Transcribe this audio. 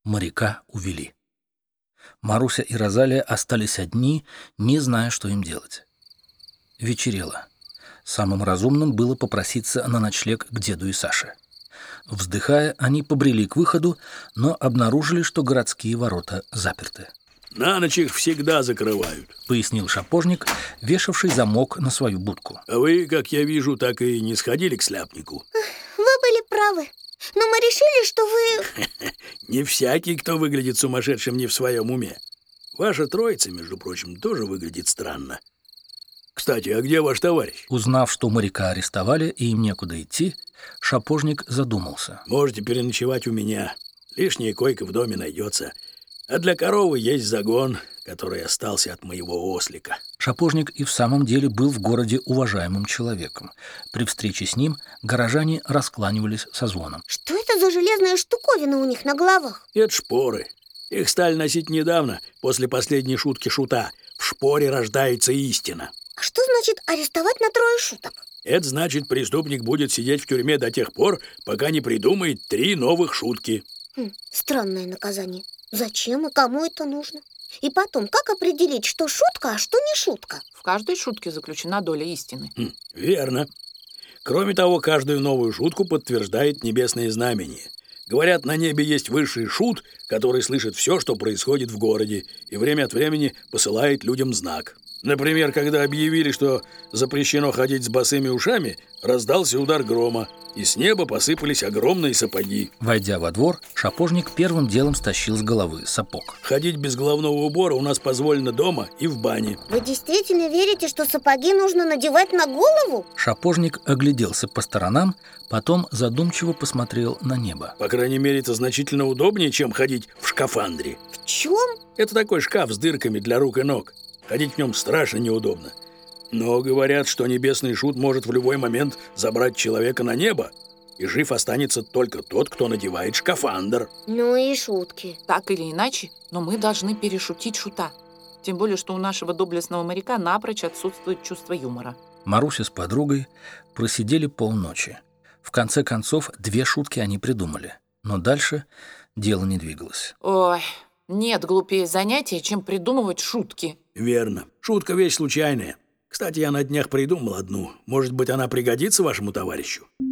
Моряка увели. Маруся и Розалия остались одни, не зная, что им делать. Вечерело. Самым разумным было попроситься на ночлег к деду и Саше. Вздыхая, они побрели к выходу, но обнаружили, что городские ворота заперты. «На ночь их всегда закрывают», — пояснил шапожник, вешавший замок на свою будку. «А вы, как я вижу, так и не сходили к сляпнику». Вы были правы, но мы решили, что вы... Не всякий, кто выглядит сумасшедшим, не в своем уме. Ваша троица, между прочим, тоже выглядит странно. Кстати, а где ваш товарищ? Узнав, что моряка арестовали и им некуда идти, шапожник задумался. Можете переночевать у меня. Лишняя койка в доме найдется. А для коровы есть загон, который остался от моего ослика. Шапожник и в самом деле был в городе уважаемым человеком. При встрече с ним горожане раскланивались со звоном. Что это за железная штуковина у них на головах? Это шпоры. Их стали носить недавно, после последней шутки шута. В шпоре рождается истина. А что значит арестовать на 3 шуток? Это значит, преступник будет сидеть в тюрьме до тех пор, пока не придумает 3 новых шутки. Странное наказание. Зачем и кому это нужно? И потом, как определить, что шутка, а что не шутка? В каждой шутке заключена доля истины. Верно. Кроме того, каждую новую шутку подтверждает небесное знамение. Говорят, на небе есть высший шут, который слышит все, что происходит в городе, и время от времени посылает людям знак. Например, когда объявили, что запрещено ходить с босыми ушами, раздался удар грома, и с неба посыпались огромные сапоги. Войдя во двор, шапожник первым делом стащил с головы сапог. Ходить без головного убора у нас позволено дома и в бане. Вы действительно верите, что сапоги нужно надевать на голову? Шапожник огляделся по сторонам, потом задумчиво посмотрел на небо. По крайней мере, это значительно удобнее, чем ходить в шкафандре. В чем? Это такой шкаф с дырками для рук и ног. Ходить в нем страшно неудобно. Но говорят, что небесный шут может в любой момент забрать человека на небо, и жив останется только тот, кто надевает шкафандр. Ну и шутки. Так или иначе, но мы должны перешутить шута. Тем более, что у нашего доблестного моряка напрочь отсутствует чувство юмора. Маруся с подругой просидели полночи. В конце концов, 2 шутки они придумали. Но дальше дело не двигалось. Ой, нет глупее занятия, чем придумывать шутки. Верно. Шутка вещь случайная. Кстати, я на днях придумал одну. Может быть, она пригодится вашему товарищу?